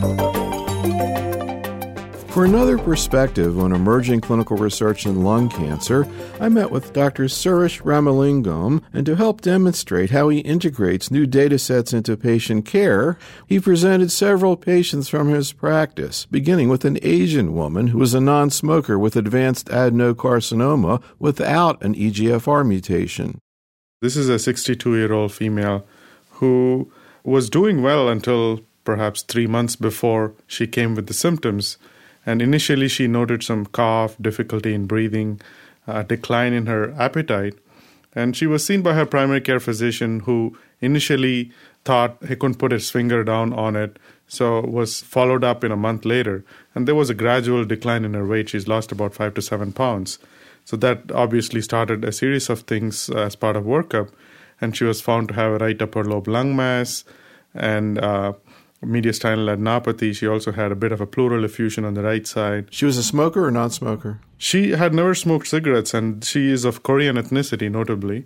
For another perspective on emerging clinical research in lung cancer, I met with Dr. Suresh Ramalingam, and to help demonstrate how he integrates new data sets into patient care, he presented several patients from his practice, beginning with an Asian woman who was a non-smoker with advanced adenocarcinoma without an EGFR mutation. This is a 62-year-old female who was doing well until perhaps 3 months before she came with the symptoms. And initially, she noted some cough, difficulty in breathing, decline in her appetite. And she was seen by her primary care physician, who initially thought he couldn't put his finger down on it, so was followed up in a month later. And there was a gradual decline in her weight. She's lost about 5 to 7 pounds. So that obviously started a series of things as part of workup. And she was found to have a right upper lobe lung mass and mediastinal adenopathy. She also had a bit of a pleural effusion on the right side. She was a smoker or non-smoker? She had never smoked cigarettes, and she is of Korean ethnicity, notably.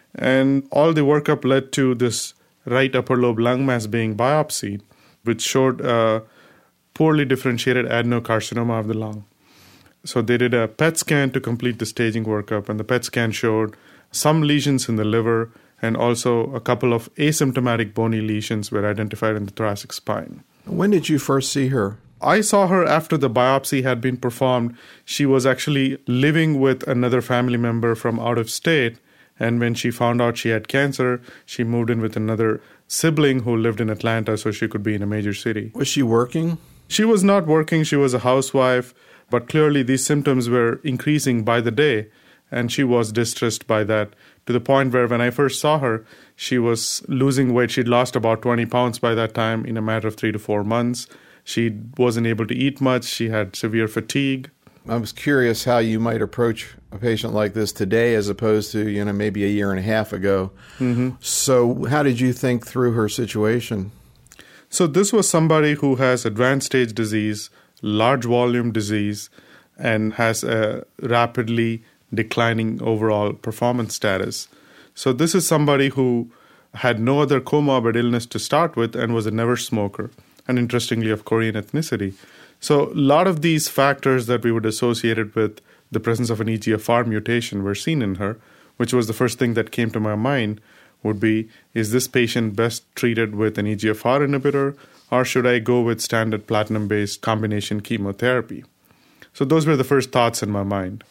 And all the workup led to this right upper lobe lung mass being biopsied, which showed a poorly differentiated adenocarcinoma of the lung. So they did a PET scan to complete the staging workup, and the PET scan showed some lesions in the liver, and also a couple of asymptomatic bony lesions were identified in the thoracic spine. When did you first see her? I saw her after the biopsy had been performed. She was actually living with another family member from out of state, and when she found out she had cancer, she moved in with another sibling who lived in Atlanta so she could be in a major city. Was she working? She was not working. She was a housewife, but clearly these symptoms were increasing by the day, and she was distressed by that, to the point where when I first saw her, she was losing weight. She'd lost about 20 pounds by that time in a matter of 3 to 4 months. She wasn't able to eat much. She had severe fatigue. I was curious how you might approach a patient like this today as opposed to, maybe a year and a half ago. Mm-hmm. So how did you think through her situation? So this was somebody who has advanced stage disease, large volume disease, and has a rapidly declining overall performance status. So this is somebody who had no other comorbid illness to start with and was a never smoker, and interestingly of Korean ethnicity. So a lot of these factors that we would associate it with the presence of an EGFR mutation were seen in her, which was the first thing that came to my mind would be, is this patient best treated with an EGFR inhibitor, or should I go with standard platinum-based combination chemotherapy? So those were the first thoughts in my mind.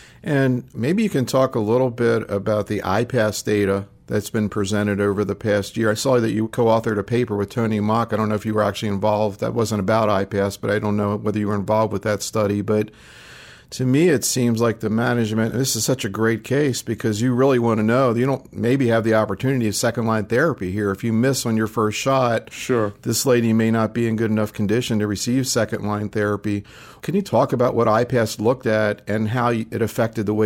And maybe you can talk a little bit about the IPASS data that's been presented over the past year. I saw that you co-authored a paper with Tony Mock. I don't know if you were actually involved. That wasn't about IPASS, but I don't know whether you were involved with that study. But to me, it seems like the management, this is such a great case because you really want to know, you don't maybe have the opportunity of second-line therapy here. If you miss on your first shot, sure, this lady may not be in good enough condition to receive second-line therapy. Can you talk about what IPASS looked at and how it affected the way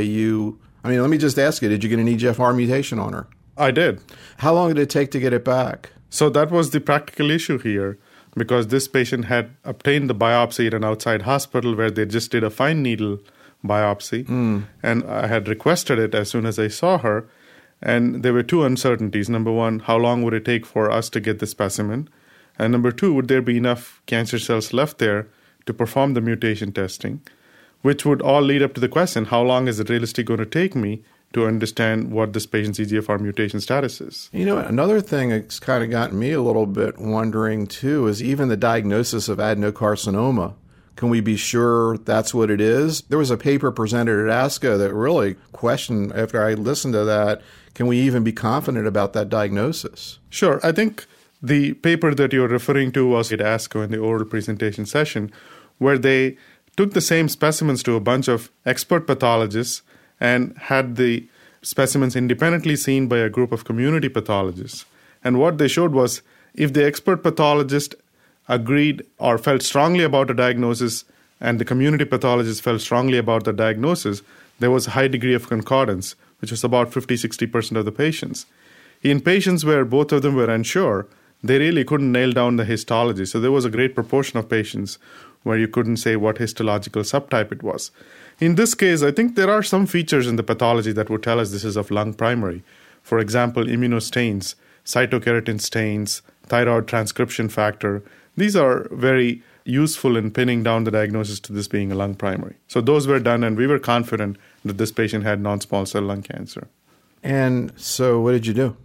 let me just ask you, did you get an EGFR mutation on her? I did. How long did it take to get it back? So that was the practical issue here, because this patient had obtained the biopsy at an outside hospital where they just did a fine needle biopsy. And I had requested it as soon as I saw her. And there were two uncertainties. Number one, how long would it take for us to get the specimen? And number two, would there be enough cancer cells left there to perform the mutation testing? Which would all lead up to the question, how long is it realistically going to take me to understand what this patient's EGFR mutation status is? Another thing that's kind of gotten me a little bit wondering, too, is even the diagnosis of adenocarcinoma. Can we be sure that's what it is? There was a paper presented at ASCO that really questioned, after I listened to that, can we even be confident about that diagnosis? Sure. I think the paper that you're referring to was at ASCO in the oral presentation session, where they took the same specimens to a bunch of expert pathologists and had the specimens independently seen by a group of community pathologists. And what they showed was, if the expert pathologist agreed or felt strongly about a diagnosis and the community pathologist felt strongly about the diagnosis, there was a high degree of concordance, which was about 50-60% of the patients. In patients where both of them were unsure, they really couldn't nail down the histology. So there was a great proportion of patients where you couldn't say what histological subtype it was. In this case, I think there are some features in the pathology that would tell us this is of lung primary. For example, immunostains, cytokeratin stains, thyroid transcription factor. These are very useful in pinning down the diagnosis to this being a lung primary. So those were done, and we were confident that this patient had non-small cell lung cancer. And so what did you do?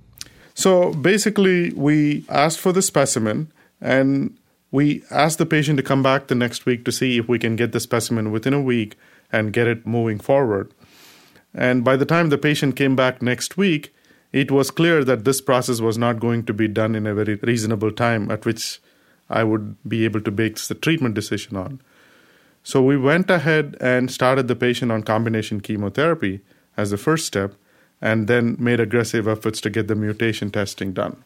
So basically, we asked for the specimen, and we asked the patient to come back the next week to see if we can get the specimen within a week and get it moving forward. And by the time the patient came back next week, it was clear that this process was not going to be done in a very reasonable time at which I would be able to base the treatment decision on. So we went ahead and started the patient on combination chemotherapy as the first step, and then made aggressive efforts to get the mutation testing done.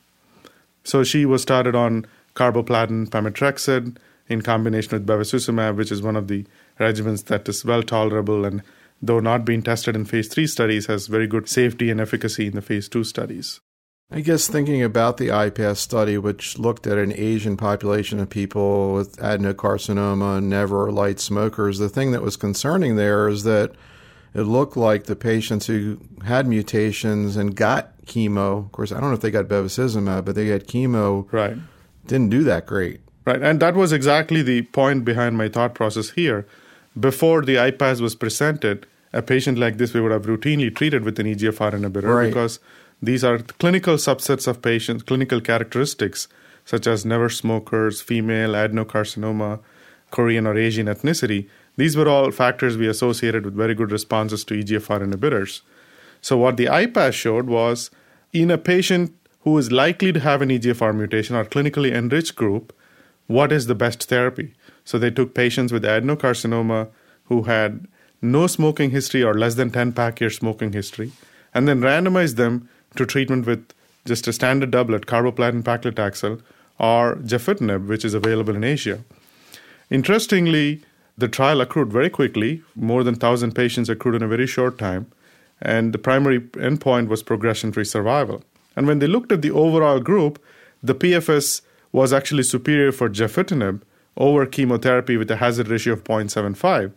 So she was started on carboplatin pemetrexed in combination with bevacizumab, which is one of the regimens that is well tolerable and, though not being tested in phase 3 studies, has very good safety and efficacy in the phase 2 studies. I guess thinking about the IPASS study, which looked at an Asian population of people with adenocarcinoma, never light smokers, the thing that was concerning there is that it looked like the patients who had mutations and got chemo, of course, I don't know if they got bevacizumab, but they had chemo, Right. didn't do that great. Right, and that was exactly the point behind my thought process here. Before the IPASS was presented, a patient like this we would have routinely treated with an EGFR inhibitor, Right. because these are clinical subsets of patients, clinical characteristics such as never smokers, female, adenocarcinoma, Korean or Asian ethnicity. These were all factors we associated with very good responses to EGFR inhibitors. So what the IPASS showed was in a patient who is likely to have an EGFR mutation or clinically enriched group, what is the best therapy? So they took patients with adenocarcinoma who had no smoking history or less than 10 pack year smoking history, and then randomized them to treatment with just a standard doublet, carboplatin paclitaxel, or gefitinib, which is available in Asia. Interestingly, the trial accrued very quickly. More than 1,000 patients accrued in a very short time, and the primary endpoint was progression-free survival. And when they looked at the overall group, the PFS was actually superior for gefitinib over chemotherapy with a hazard ratio of 0.75.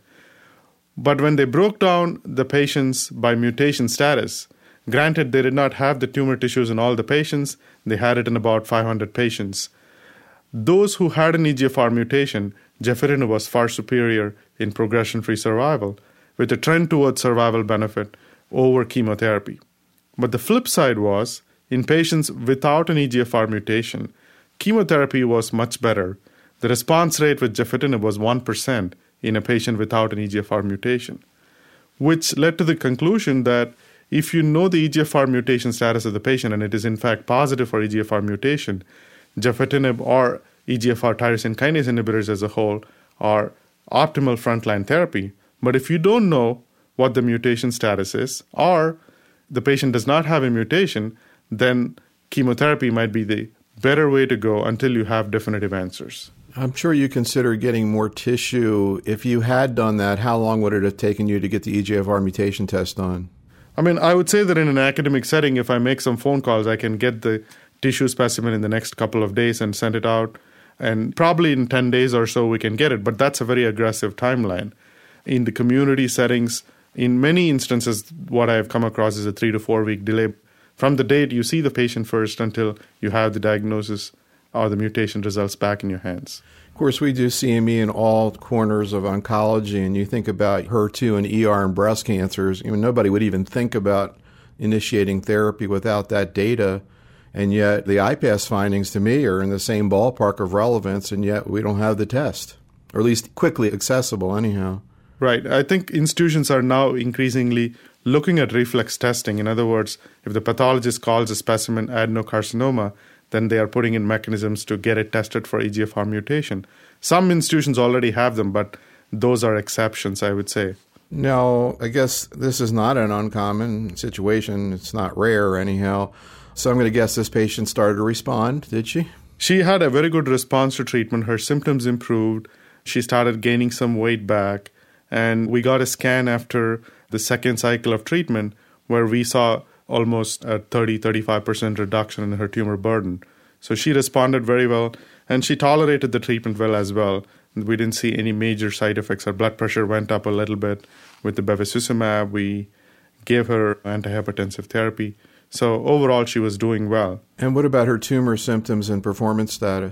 But when they broke down the patients by mutation status, granted they did not have the tumor tissues in all the patients, they had it in about 500 patients. Those who had an EGFR mutation, gefitinib was far superior in progression-free survival, with a trend towards survival benefit over chemotherapy. But the flip side was, in patients without an EGFR mutation, chemotherapy was much better. The response rate with gefitinib was 1% in a patient without an EGFR mutation, which led to the conclusion that if you know the EGFR mutation status of the patient and it is in fact positive for EGFR mutation, gefitinib or EGFR tyrosine kinase inhibitors as a whole are optimal frontline therapy. But if you don't know what the mutation status is, or the patient does not have a mutation, then chemotherapy might be the better way to go until you have definitive answers. I'm sure you consider getting more tissue. If you had done that, how long would it have taken you to get the EGFR mutation test done? I mean, I would say that in an academic setting, if I make some phone calls, I can get the tissue specimen in the next couple of days and send it out. And probably in 10 days or so, we can get it. But that's a very aggressive timeline. In the community settings, in many instances, what I have come across is a 3 to 4 week delay from the date you see the patient first until you have the diagnosis or the mutation results back in your hands. Of course, we do CME in all corners of oncology, and you think about HER2 and ER and breast cancers. Nobody would even think about initiating therapy without that data, and yet the IPASS findings to me are in the same ballpark of relevance, and yet we don't have the test, or at least quickly accessible anyhow. Right. I think institutions are now increasingly looking at reflex testing. In other words, if the pathologist calls a specimen adenocarcinoma, then they are putting in mechanisms to get it tested for EGFR mutation. Some institutions already have them, but those are exceptions, I would say. No, I guess this is not an uncommon situation. It's not rare anyhow. So I'm going to guess this patient started to respond, did she? She had a very good response to treatment. Her symptoms improved. She started gaining some weight back. And we got a scan after the second cycle of treatment where we saw almost a 30-35% reduction in her tumor burden. So she responded very well, and she tolerated the treatment well as well. We didn't see any major side effects. Her blood pressure went up a little bit with the bevacizumab. We gave her antihypertensive therapy. So overall, she was doing well. And what about her tumor symptoms and performance status?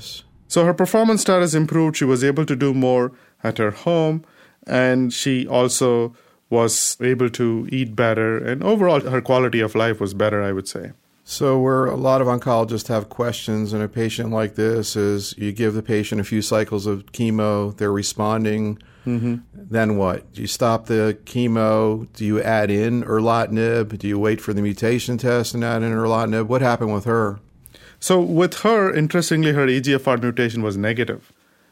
So her performance status improved. She was able to do more at her home, and she also was able to eat better, and overall her quality of life was better, I would say. So where a lot of oncologists have questions in a patient like this is you give the patient a few cycles of chemo, they're responding, then what? Do you stop the chemo? Do you add in erlotinib? Do you wait for the mutation test and add in erlotinib? What happened with her? So with her, interestingly, her EGFR mutation was negative.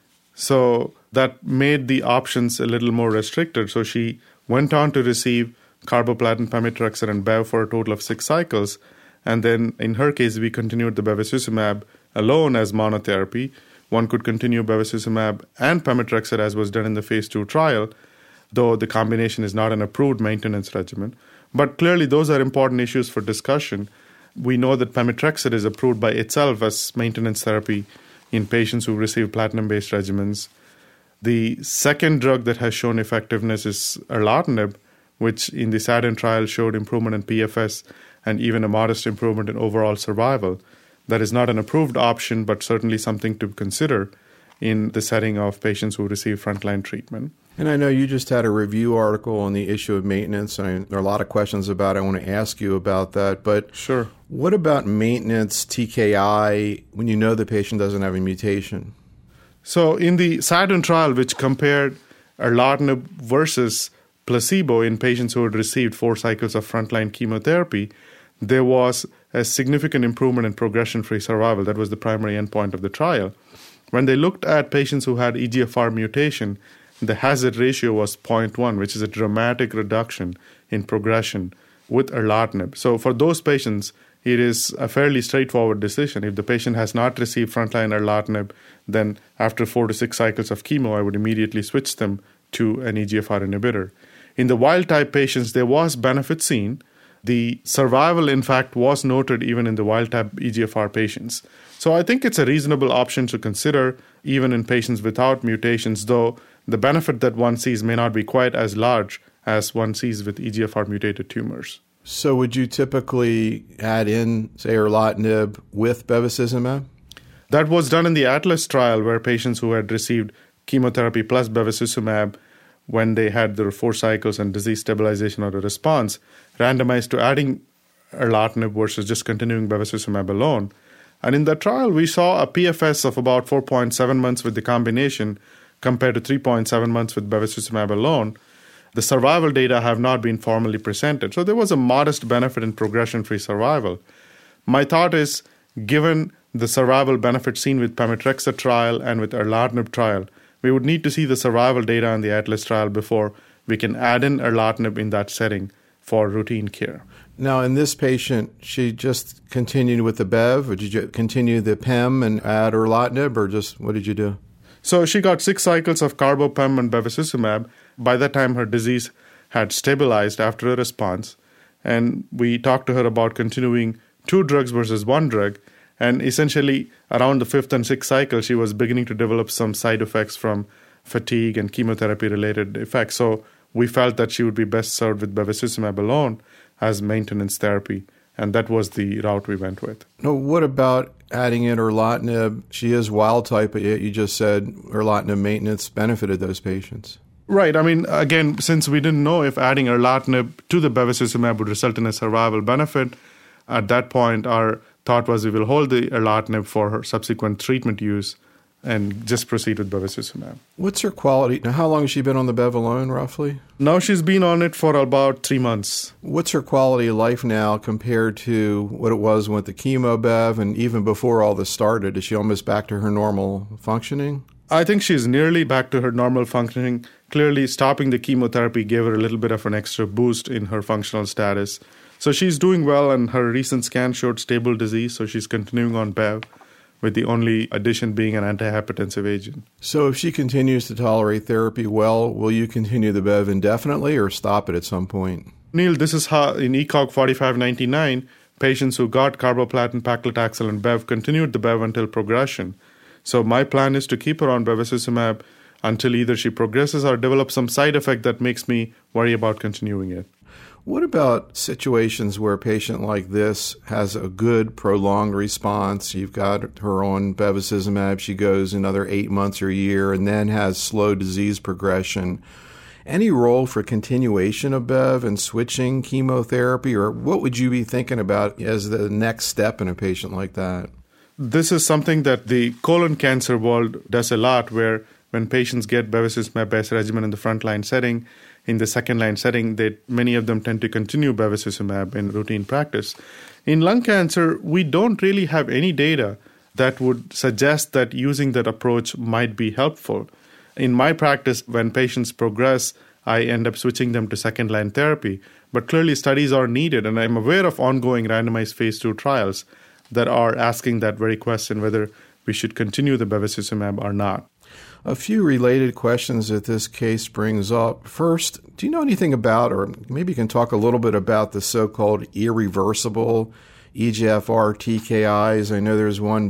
So that made the options a little more restricted. So she went on to receive carboplatin, pemetrexed, and bev for a total of 6 cycles. And then in her case, we continued the bevacizumab alone as monotherapy. One could continue bevacizumab and pemetrexed as was done in the phase 2 trial, though the combination is not an approved maintenance regimen. But clearly, those are important issues for discussion. We know that pemetrexed is approved by itself as maintenance therapy in patients who receive platinum-based regimens. The second drug that has shown effectiveness is erlotinib, which in the SADIN trial showed improvement in PFS and even a modest improvement in overall survival. That is not an approved option, but certainly something to consider in the setting of patients who receive frontline treatment. And I know you just had a review article on the issue of maintenance, and there are a lot of questions about it. I want to ask you about that. But sure. What about maintenance TKI when you know the patient doesn't have a mutation? So in the SADIN trial, which compared erlotinib versus placebo in patients who had received 4 cycles of frontline chemotherapy, there was a significant improvement in progression-free survival. That was the primary endpoint of the trial. When they looked at patients who had EGFR mutation, the hazard ratio was 0.1, which is a dramatic reduction in progression with erlotinib. So for those patients, it is a fairly straightforward decision. If the patient has not received frontline erlotinib, then after 4 to 6 cycles of chemo, I would immediately switch them to an EGFR inhibitor. In the wild-type patients, there was benefit seen. The survival, in fact, was noted even in the wild-type EGFR patients. So I think it's a reasonable option to consider even in patients without mutations, though the benefit that one sees may not be quite as large as one sees with EGFR-mutated tumors. So would you typically add in, say, erlotinib with bevacizumab? That was done in the ATLAS trial where patients who had received chemotherapy plus bevacizumab when they had their 4 cycles and disease stabilization or a response, randomized to adding erlotinib versus just continuing bevacizumab alone. And in that trial, we saw a PFS of about 4.7 months with the combination compared to 3.7 months with bevacizumab alone. The survival data have not been formally presented. So there was a modest benefit in progression-free survival. My thought is, given the survival benefit seen with pemetrexed trial and with erlotinib trial, we would need to see the survival data in the ATLAS trial before we can add in erlotinib in that setting for routine care. Now, in this patient, she just continued with the bev, or did you continue the PEM and add erlotinib, or just what did you do? So she got 6 cycles of carbopem and bevacizumab. By that time, her disease had stabilized after a response, and we talked to her about continuing 2 drugs versus 1 drug. And essentially, around the 5th and 6th cycle, she was beginning to develop some side effects from fatigue and chemotherapy-related effects. So we felt that she would be best served with bevacizumab alone as maintenance therapy, and that was the route we went with. Now, what about adding in erlotinib? She is wild type, but yet you just said erlotinib maintenance benefited those patients. Right. I mean, again, since we didn't know if adding erlotinib to the bevacizumab would result in a survival benefit, at that point, our thought was we will hold the erlotinib for her subsequent treatment use and just proceed with bevacizumab. What's her quality? Now, how long has she been on the bev alone, roughly? Now she's been on it for about 3 months. What's her quality of life now compared to what it was with the chemo bev and even before all this started? Is she almost back to her normal functioning? I think she's nearly back to her normal functioning. Clearly, stopping the chemotherapy gave her a little bit of an extra boost in her functional status. So she's doing well, and her recent scan showed stable disease, so she's continuing on bev, with the only addition being an antihypertensive agent. So if she continues to tolerate therapy well, will you continue the bev indefinitely or stop it at some point? Neil, this is how in ECOG 4599, patients who got carboplatin, paclitaxel, and bev continued the bev until progression. So my plan is to keep her on bevacizumab until either she progresses or develops some side effect that makes me worry about continuing it. What about situations where a patient like this has a good prolonged response? You've got her on bevacizumab, she goes another 8 months or a year, and then has slow disease progression. Any role for continuation of Bev and switching chemotherapy, or what would you be thinking about as the next step in a patient like that? This is something that the colon cancer world does a lot, where when patients get bevacizumab-based regimen in the frontline setting, in the second-line setting, many of them tend to continue bevacizumab in routine practice. In lung cancer, we don't really have any data that would suggest that using that approach might be helpful. In my practice, when patients progress, I end up switching them to second-line therapy. But clearly, studies are needed, and I'm aware of ongoing randomized phase 2 trials that are asking that very question, whether we should continue the bevacizumab or not. A few related questions that this case brings up. First, do you know anything about, or maybe you can talk a little bit about the so-called irreversible EGFR TKIs? I know there's one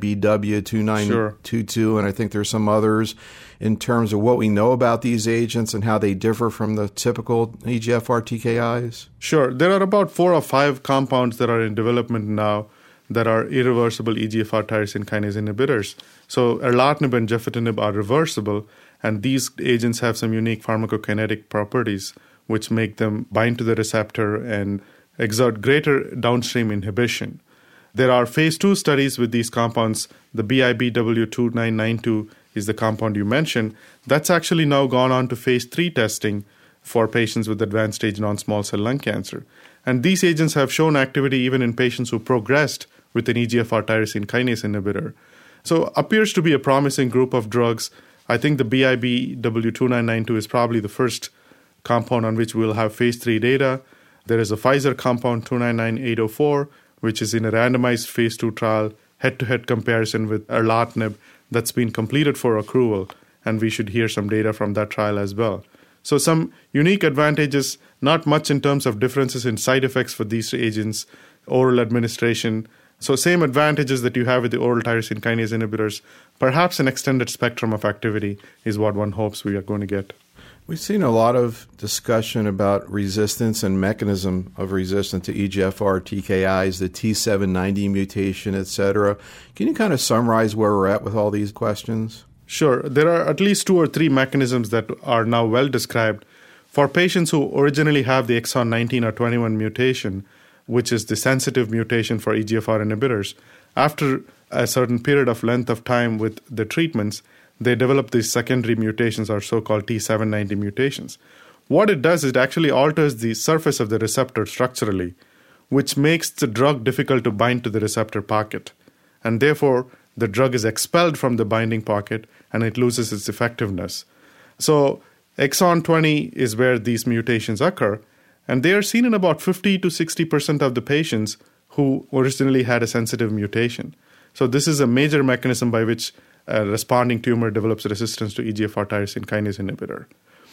BIBW2922, and I think there's some others in terms of what we know about these agents and how they differ from the typical EGFR TKIs. Sure. There are about 4 or 5 compounds that are in development now that are irreversible EGFR tyrosine kinase inhibitors. So erlotinib and gefitinib are reversible, and these agents have some unique pharmacokinetic properties which make them bind to the receptor and exert greater downstream inhibition. There are phase 2 studies with these compounds. The BIBW2992 is the compound you mentioned. That's actually now gone on to phase 3 testing for patients with advanced stage non-small cell lung cancer. And these agents have shown activity even in patients who progressed with an EGFR tyrosine kinase inhibitor. So appears to be a promising group of drugs. I think the BIBW2992 is probably the first compound on which we'll have phase 3 data. There is a Pfizer compound 299804, which is in a randomized phase 2 trial, head-to-head comparison with erlotinib that's been completed for accrual, and we should hear some data from that trial as well. So some unique advantages, not much in terms of differences in side effects for these agents, oral administration. So same advantages that you have with the oral tyrosine kinase inhibitors, perhaps an extended spectrum of activity is what one hopes we are going to get. We've seen a lot of discussion about resistance and mechanism of resistance to EGFR TKIs, the T790 mutation, etc. Can you kind of summarize where we're at with all these questions? Sure. There are at least 2 or 3 mechanisms that are now well described. For patients who originally have the exon 19 or 21 mutation, which is the sensitive mutation for EGFR inhibitors, after a certain period of length of time with the treatments, they develop these secondary mutations or so-called T790 mutations. What it does is it actually alters the surface of the receptor structurally, which makes the drug difficult to bind to the receptor pocket. And therefore, the drug is expelled from the binding pocket and it loses its effectiveness. So exon 20 is where these mutations occur, and they are seen in about 50 to 60% of the patients who originally had a sensitive mutation. So this is a major mechanism by which a responding tumor develops resistance to EGFR tyrosine kinase inhibitor.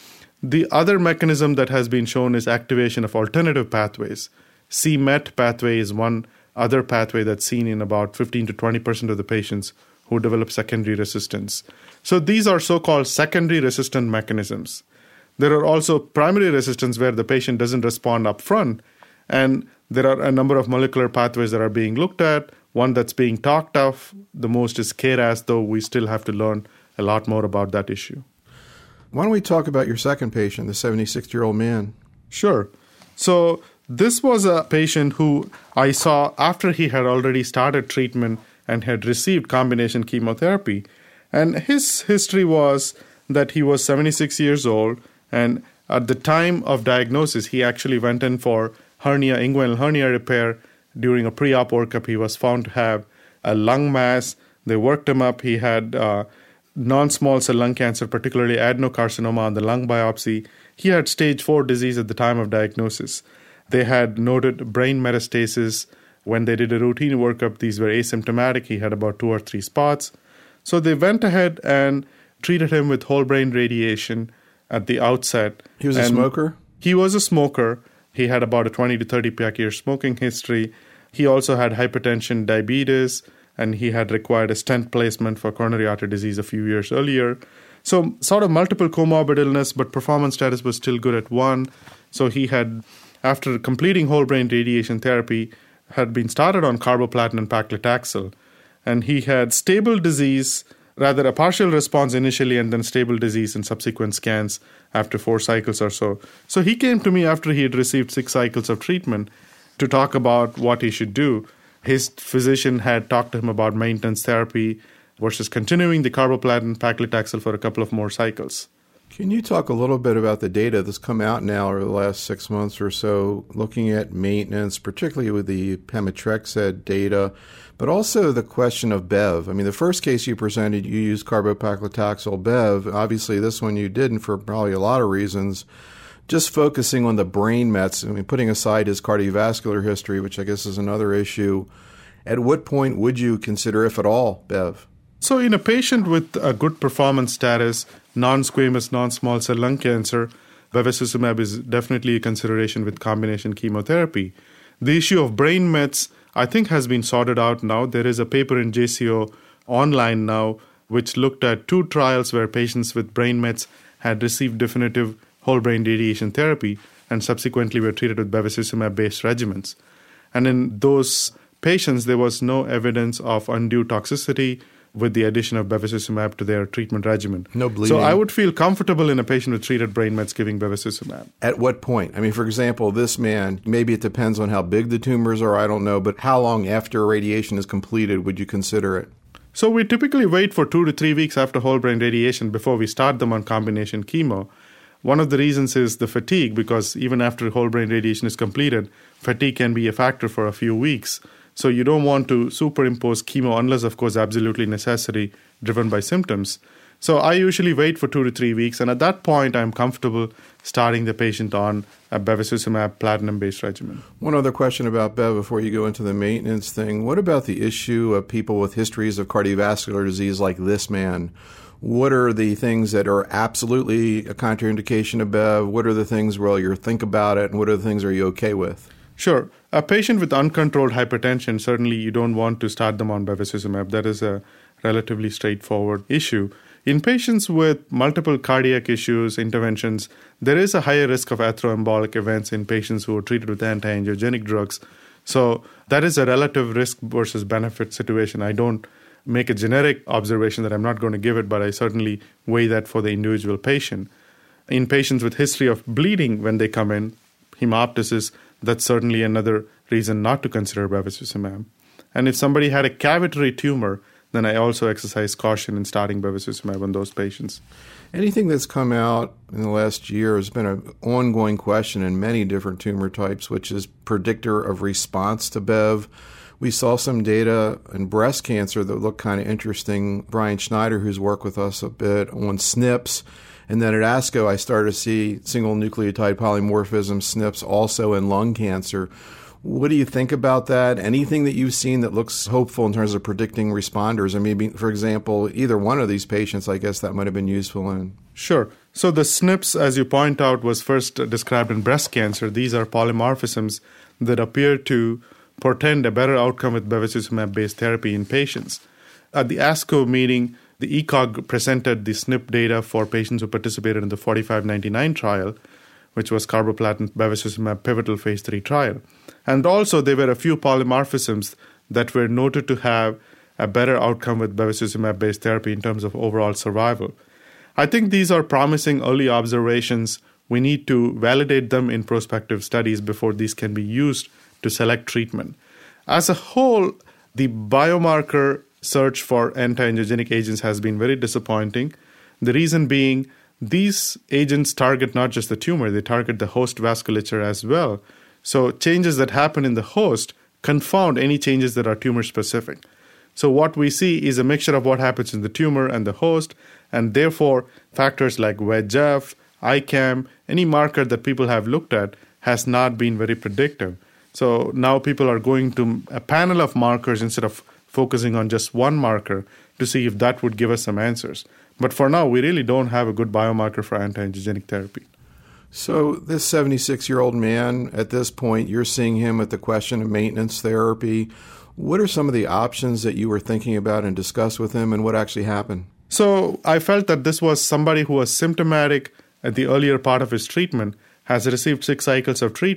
The other mechanism that has been shown is activation of alternative pathways. c-MET pathway is one other pathway that's seen in about 15 to 20% of the patients who develop secondary resistance. So these are so-called secondary resistant mechanisms. There are also primary resistance where the patient doesn't respond up front, and there are a number of molecular pathways that are being looked at. One that's being talked of the most is KRAS, though we still have to learn a lot more about that issue. Why don't we talk about your second patient, the 76-year-old man? Sure. So this was a patient who I saw after he had already started treatment and had received combination chemotherapy. And his history was that he was 76 years old, and at the time of diagnosis, he actually went in for inguinal hernia repair. During a pre-op workup, he was found to have a lung mass. They worked him up. He had non-small cell lung cancer, particularly adenocarcinoma on the lung biopsy. He had stage 4 disease at the time of diagnosis. They had noted brain metastasis. When they did a routine workup, these were asymptomatic. He had about 2 or 3 spots. So they went ahead and treated him with whole brain radiation at the outset. He was a smoker? He was a smoker. He had about a 20 to 30 year smoking history. He also had hypertension, diabetes, and he had required a stent placement for coronary artery disease a few years earlier. So sort of multiple comorbid illness, but performance status was still good at 1. So he had after completing whole brain radiation therapy, had been started on carboplatin and paclitaxel. And he had stable disease, rather a partial response initially and then stable disease in subsequent scans after 4 cycles or so. So he came to me after he had received 6 cycles of treatment to talk about what he should do. His physician had talked to him about maintenance therapy versus continuing the carboplatin paclitaxel for a couple of more cycles. Can you talk a little bit about the data that's come out now over the last 6 months or so, looking at maintenance, particularly with the pemetrexed data, but also the question of BEV? I mean, the first case you presented, you used carbopaclitaxel BEV. Obviously, this one you didn't for probably a lot of reasons. Just focusing on the brain mets, I mean, putting aside his cardiovascular history, which I guess is another issue, at what point would you consider, if at all, BEV? So in a patient with a good performance status, non-squamous, non-small cell lung cancer, bevacizumab is definitely a consideration with combination chemotherapy. The issue of brain mets, I think, has been sorted out now. There is a paper in JCO online now which looked at 2 trials where patients with brain mets had received definitive whole brain radiation therapy and subsequently were treated with bevacizumab-based regimens. And in those patients, there was no evidence of undue toxicity with the addition of bevacizumab to their treatment regimen. No bleeding. So I would feel comfortable in a patient with treated brain mets giving bevacizumab. At what point? I mean, for example, this man, maybe it depends on how big the tumors are, I don't know, but how long after radiation is completed would you consider it? So we typically wait for 2 to 3 weeks after whole brain radiation before we start them on combination chemo. One of the reasons is the fatigue, because even after whole brain radiation is completed, fatigue can be a factor for a few weeks. So you don't want to superimpose chemo unless, of course, absolutely necessary, driven by symptoms. So I usually wait for 2 to 3 weeks, and at that point, I'm comfortable starting the patient on a bevacizumab platinum-based regimen. One other question about BEV before you go into the maintenance thing. What about the issue of people with histories of cardiovascular disease like this man? What are the things that are absolutely a contraindication of BEV? What are the things where you think about it, and what are the things are you okay with? Sure. A patient with uncontrolled hypertension, certainly you don't want to start them on bevacizumab. That is a relatively straightforward issue. In patients with multiple cardiac issues, interventions, there is a higher risk of atheroembolic events in patients who are treated with anti-angiogenic drugs. So that is a relative risk versus benefit situation. I don't make a generic observation that I'm not going to give it, but I certainly weigh that for the individual patient. In patients with history of bleeding when they come in, hemoptysis, that's certainly another reason not to consider bevacizumab. And if somebody had a cavitary tumor, then I also exercise caution in starting bevacizumab on those patients. Anything that's come out in the last year has been an ongoing question in many different tumor types, which is predictor of response to BEV. We saw some data in breast cancer that looked kind of interesting. Brian Schneider, who's worked with us a bit on SNPs, and then at ASCO, I started to see single nucleotide polymorphism SNPs also in lung cancer. What do you think about that? Anything that you've seen that looks hopeful in terms of predicting responders? And maybe, for example, either one of these patients, I guess that might have been useful in. Sure. So the SNPs, as you point out, was first described in breast cancer. These are polymorphisms that appear to portend a better outcome with bevacizumab-based therapy in patients. At the ASCO meeting, the ECOG presented the SNP data for patients who participated in the 4599 trial, which was carboplatin bevacizumab pivotal phase 3 trial. And also there were a few polymorphisms that were noted to have a better outcome with bevacizumab-based therapy in terms of overall survival. I think these are promising early observations. We need to validate them in prospective studies before these can be used to select treatment. As a whole, the biomarker search for anti-angiogenic agents has been very disappointing. The reason being, these agents target not just the tumor, they target the host vasculature as well. So changes that happen in the host confound any changes that are tumor-specific. So what we see is a mixture of what happens in the tumor and the host, and therefore factors like VEGF, ICAM, any marker that people have looked at has not been very predictive. So now people are going to a panel of markers instead of focusing on just one marker to see if that would give us some answers. But for now, we really don't have a good biomarker for anti-angiogenic therapy. So this 76-year-old man, at this point, you're seeing him at the question of maintenance therapy. What are some of the options that you were thinking about and discussed with him, and what actually happened? So I felt that this was somebody who was symptomatic at the earlier part of his treatment, has received 6 cycles of treatment,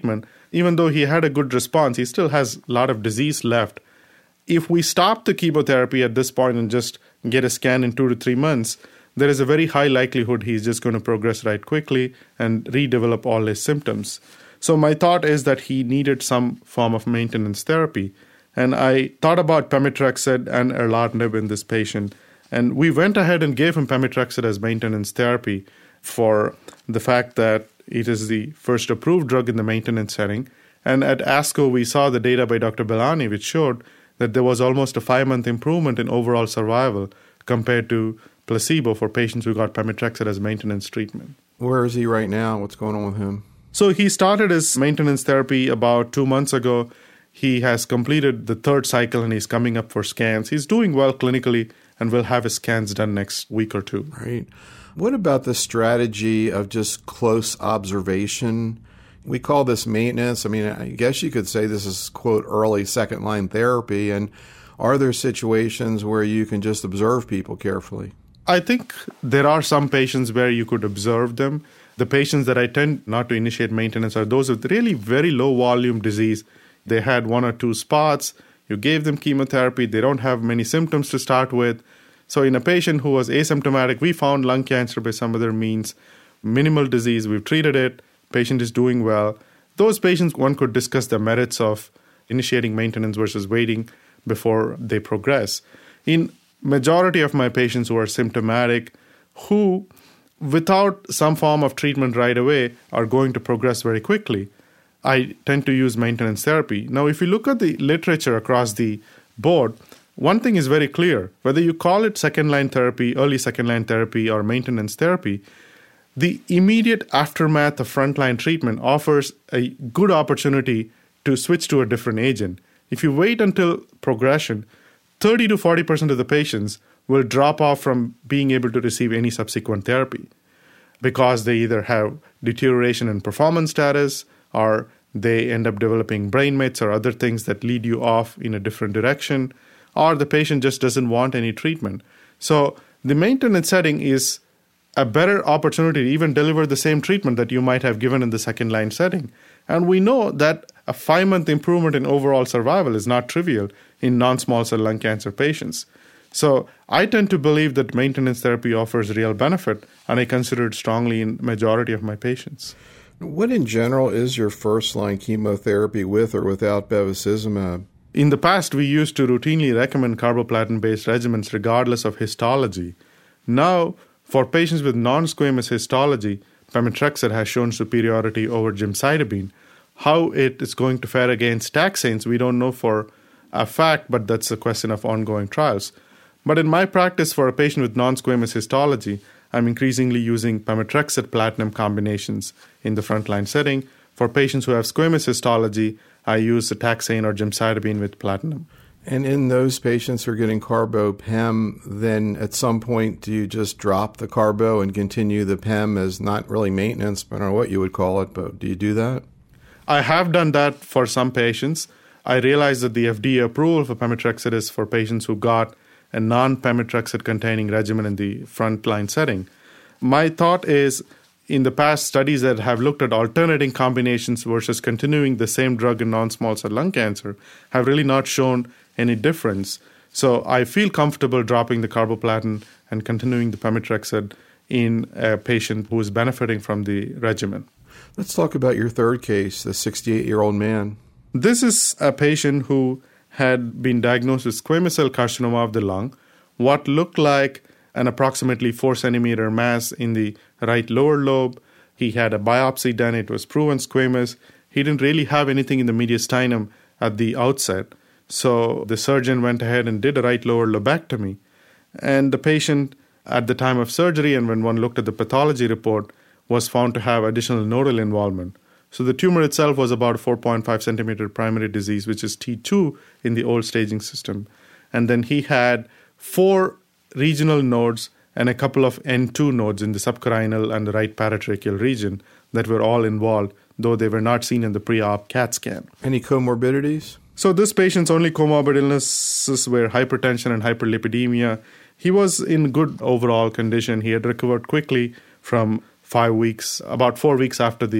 even though he had a good response, he still has a lot of disease left. If we stop the chemotherapy at this point and just get a scan in 2 to 3 months, there is a very high likelihood he's just going to progress right quickly and redevelop all his symptoms. So my thought is that he needed some form of maintenance therapy. And I thought about pemetrexed and erlotinib in this patient. And we went ahead and gave him pemetrexed as maintenance therapy for the fact that it is the first approved drug in the maintenance setting. And at ASCO, we saw the data by Dr. Belani, which showed that there was almost a 5-month improvement in overall survival compared to placebo for patients who got pemetrexed as maintenance treatment. Where is he right now? What's going on with him? So he started his maintenance therapy about 2 months ago. He has completed the 3rd cycle and he's coming up for scans. He's doing well clinically and will have his scans done next week or 2. Right. What about the strategy of just close observation? We call this maintenance. I mean, I guess you could say this is, quote, early second-line therapy. And are there situations where you can just observe people carefully? I think there are some patients where you could observe them. The patients that I tend not to initiate maintenance are those with really very low volume disease. They had 1 or 2 spots. You gave them chemotherapy. They don't have many symptoms to start with. So in a patient who was asymptomatic, we found lung cancer by some other means, minimal disease. We've treated it. Patient is doing well. Those patients, one could discuss the merits of initiating maintenance versus waiting before they progress. In majority of my patients who are symptomatic, who without some form of treatment right away are going to progress very quickly, I tend to use maintenance therapy. Now, if you look at the literature across the board, one thing is very clear. Whether you call it second-line therapy, early second-line therapy, or maintenance therapy, the immediate aftermath of frontline treatment offers a good opportunity to switch to a different agent. If you wait until progression, 30 to 40% of the patients will drop off from being able to receive any subsequent therapy because they either have deterioration in performance status or they end up developing brain mets or other things that lead you off in a different direction, or the patient just doesn't want any treatment. So the maintenance setting is a better opportunity to even deliver the same treatment that you might have given in the second-line setting. And we know that a 5-month improvement in overall survival is not trivial in non-small cell lung cancer patients. So I tend to believe that maintenance therapy offers real benefit, and I consider it strongly in majority of my patients. What in general is your first-line chemotherapy with or without bevacizumab? In the past, we used to routinely recommend carboplatin-based regimens regardless of histology. Now, for patients with non-squamous histology, pemetrexed has shown superiority over gemcitabine. How it is going to fare against taxanes, we don't know for a fact, but that's a question of ongoing trials. But in my practice for a patient with non-squamous histology, I'm increasingly using pemetrexed platinum combinations in the frontline setting. For patients who have squamous histology, I use the taxane or gemcitabine with platinum. And in those patients who are getting carbo-PEM, then at some point do you just drop the carbo and continue the PEM as not really maintenance, but I don't know what you would call it, but do you do that? I have done that for some patients. I realize that the FDA approval for pemetrexed is for patients who got a non-pemetrexed containing regimen in the frontline setting. My thought is, in the past studies that have looked at alternating combinations versus continuing the same drug in non-small cell lung cancer have really not shown any difference. So I feel comfortable dropping the carboplatin and continuing the pemetrexed in a patient who is benefiting from the regimen. Let's talk about your third case, the 68-year-old man. This is a patient who had been diagnosed with squamous cell carcinoma of the lung, what looked like an approximately 4-centimeter mass in the right lower lobe. He had a biopsy done. It was proven squamous. He didn't really have anything in the mediastinum at the outset. So the surgeon went ahead and did a right lower lobectomy. And the patient, at the time of surgery and when one looked at the pathology report, was found to have additional nodal involvement. So the tumor itself was about 4.5 centimeter primary disease, which is T2 in the old staging system. And then he had 4 regional nodes and a couple of N2 nodes in the subcarinal and the right paratracheal region that were all involved, though they were not seen in the pre-op CAT scan. Any comorbidities? So this patient's only comorbid illnesses were hypertension and hyperlipidemia. He was in good overall condition. He had recovered quickly from 5 weeks, about 4 weeks after the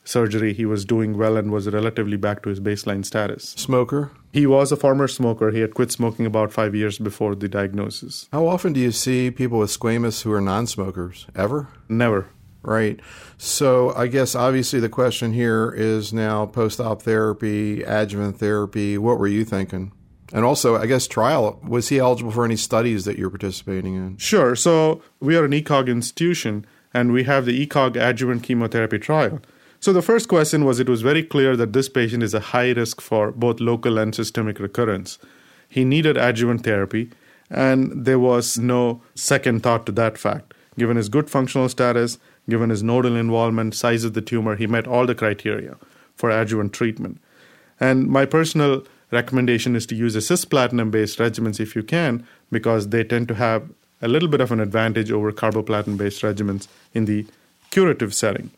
surgery, he was doing well and was relatively back to his baseline status. Smoker? He was a former smoker. He had quit smoking about 5 years before the diagnosis. How often do you see people with squamous who are non-smokers? Ever? Never. Right. So I guess obviously the question here is now post-op therapy, adjuvant therapy. What were you thinking? And also, I guess trial, was he eligible for any studies that you're participating in? Sure. So we are an ECOG institution, and we have the ECOG adjuvant chemotherapy trial. So the first question was, it was very clear that this patient is a high risk for both local and systemic recurrence. He needed adjuvant therapy, and there was no second thought to that fact. Given his good functional status, given his nodal involvement, size of the tumor, he met all the criteria for adjuvant treatment. And my personal recommendation is to use a cisplatin-based regimens if you can, because they tend to have a little bit of an advantage over carboplatin-based regimens in the curative setting.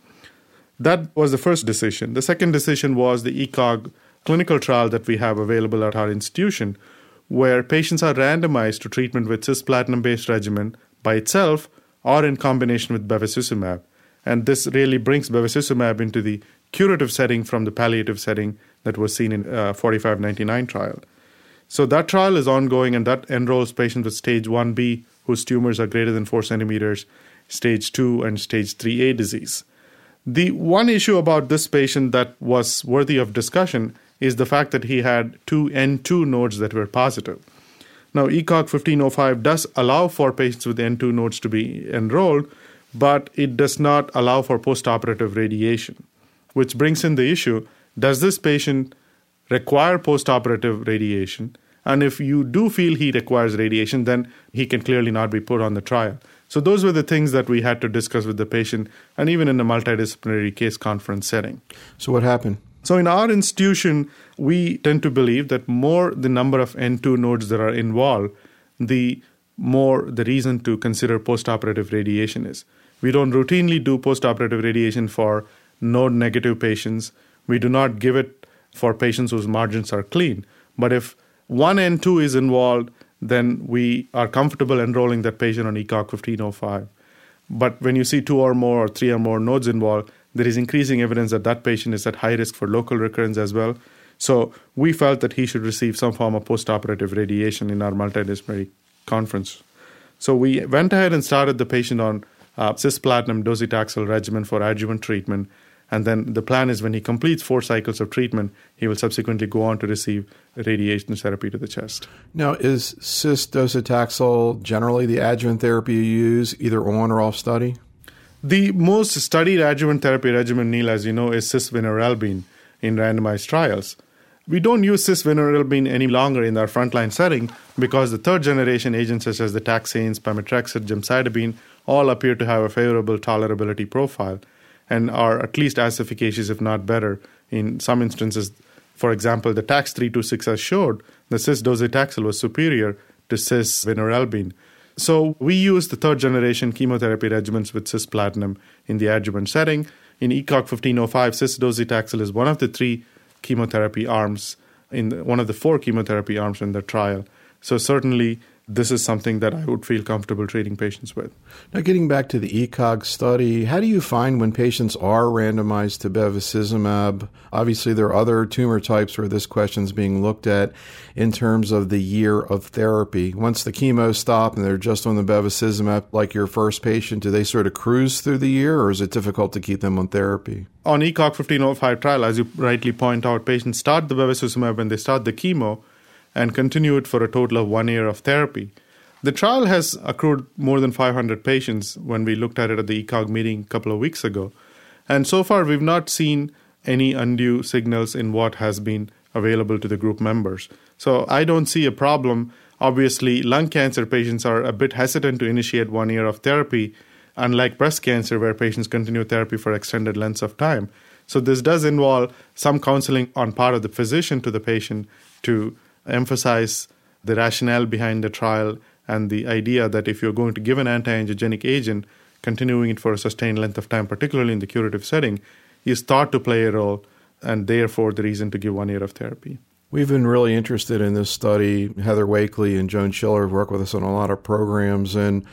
That was the first decision. The second decision was the ECOG clinical trial that we have available at our institution, where patients are randomized to treatment with cisplatin-based regimen by itself or in combination with bevacizumab. And this really brings bevacizumab into the curative setting from the palliative setting that was seen in 4599 trial. So that trial is ongoing, and that enrolls patients with stage 1B whose tumors are greater than 4 centimeters, stage 2 and stage 3A disease. The one issue about this patient that was worthy of discussion is the fact that he had 2 N2 nodes that were positive. Now, ECOG 1505 does allow for patients with N2 nodes to be enrolled, but it does not allow for postoperative radiation, which brings in the issue, does this patient require postoperative radiation? And if you do feel he requires radiation, then he can clearly not be put on the trial. So those were the things that we had to discuss with the patient, and even in a multidisciplinary case conference setting. So what happened? So in our institution, we tend to believe that more the number of N2 nodes that are involved, the more the reason to consider postoperative radiation is. We don't routinely do postoperative radiation for node-negative patients. We do not give it for patients whose margins are clean. But if one N2 is involved, then we are comfortable enrolling that patient on ECOG 1505. But when you see 2 or more or 3 or more nodes involved, there is increasing evidence that that patient is at high risk for local recurrence as well. So we felt that he should receive some form of postoperative radiation in our multidisciplinary conference. So we went ahead and started the patient on cisplatin docetaxel regimen for adjuvant treatment. And then the plan is when he completes 4 cycles of treatment, he will subsequently go on to receive radiation therapy to the chest. Now, is cis docetaxel generally the adjuvant therapy you use, either on or off study? The most studied adjuvant therapy regimen, Neil, as you know, is cisvinorelbine in randomized trials. We don't use cisvinorelbine any longer in our frontline setting because the third-generation agents such as the taxanes, pemetrexed, gemcitabine, all appear to have a favorable tolerability profile and are at least as efficacious, if not better, in some instances. For example, the TAX326 has showed the cis-docetaxel was superior to cisvinorelbine. So we use the third-generation chemotherapy regimens with cisplatin in the adjuvant setting. In ECOG 1505, cis-docetaxel is one of the 3 chemotherapy arms, one of the 4 chemotherapy arms in the trial. So certainly this is something that I would feel comfortable treating patients with. Now, getting back to the ECOG study, how do you find when patients are randomized to bevacizumab? Obviously, there are other tumor types where this question is being looked at in terms of the year of therapy. Once the chemo stops and they're just on the bevacizumab, like your first patient, do they sort of cruise through the year, or is it difficult to keep them on therapy? On ECOG 1505 trial, as you rightly point out, patients start the bevacizumab when they start the chemo, and continue it for a total of 1 year of therapy. The trial has accrued more than 500 patients when we looked at it at the ECOG meeting a couple of weeks ago. And so far, we've not seen any undue signals in what has been available to the group members. So I don't see a problem. Obviously, lung cancer patients are a bit hesitant to initiate 1 year of therapy, unlike breast cancer where patients continue therapy for extended lengths of time. So this does involve some counseling on part of the physician to the patient to emphasize the rationale behind the trial and the idea that if you're going to give an anti-angiogenic agent, continuing it for a sustained length of time, particularly in the curative setting, is thought to play a role and therefore the reason to give 1 year of therapy. We've been really interested in this study. Heather Wakely and Joan Schiller have worked with us on a lot of programs, and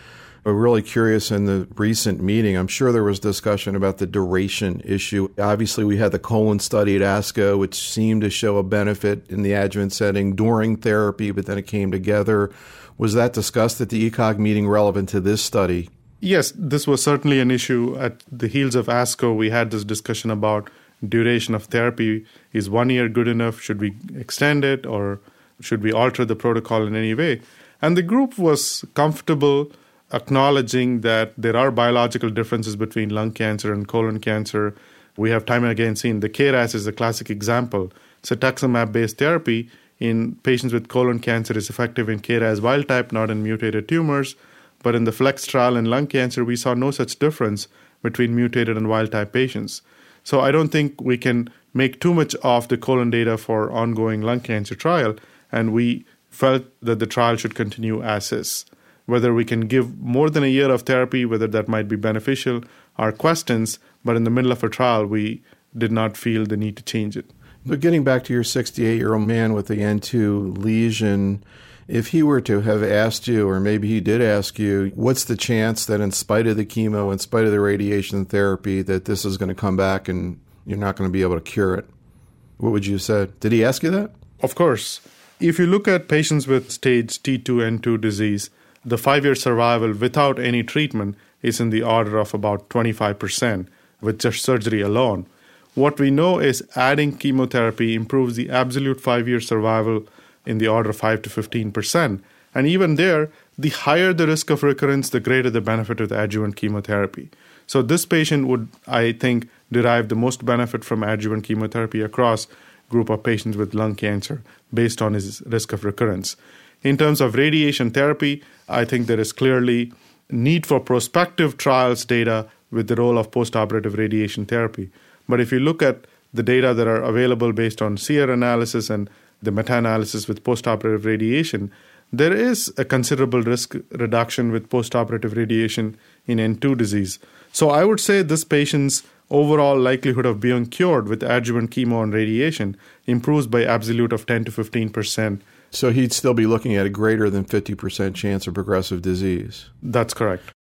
I'm really curious in the recent meeting, I'm sure there was discussion about the duration issue. Obviously, we had the colon study at ASCO, which seemed to show a benefit in the adjuvant setting during therapy, but then it came together. Was that discussed at the ECOG meeting relevant to this study? Yes, this was certainly an issue. At the heels of ASCO, we had this discussion about duration of therapy. Is 1 year good enough? Should we extend it, or should we alter the protocol in any way? And the group was comfortable acknowledging that there are biological differences between lung cancer and colon cancer. We have time and again seen the KRAS is a classic example. Cetuximab-based therapy in patients with colon cancer is effective in KRAS wild type, not in mutated tumors. But in the FLEX trial in lung cancer, we saw no such difference between mutated and wild type patients. So I don't think we can make too much of the colon data for ongoing lung cancer trial, and we felt that the trial should continue as is. Whether we can give more than a year of therapy, whether that might be beneficial, are questions, but in the middle of a trial, we did not feel the need to change it. But getting back to your 68-year-old man with the N2 lesion, if he were to have asked you, or maybe he did ask you, what's the chance that in spite of the chemo, in spite of the radiation therapy, that this is going to come back and you're not going to be able to cure it? What would you have said? Did he ask you that? Of course. If you look at patients with stage T2 N2 disease, the 5-year survival without any treatment is in the order of about 25% with just surgery alone. What we know is adding chemotherapy improves the absolute 5-year survival in the order of 5 to 15%. And even there, the higher the risk of recurrence, the greater the benefit of the adjuvant chemotherapy. So this patient would, I think, derive the most benefit from adjuvant chemotherapy across group of patients with lung cancer based on his risk of recurrence. In terms of radiation therapy, I think there is clearly need for prospective trials data with the role of postoperative radiation therapy. But if you look at the data that are available based on SEER analysis and the meta-analysis with postoperative radiation, there is a considerable risk reduction with postoperative radiation in N2 disease. So I would say this patient's overall likelihood of being cured with adjuvant chemo and radiation improves by absolute of 10 to 15%. So he'd still be looking at a greater than 50% chance of progressive disease. That's correct.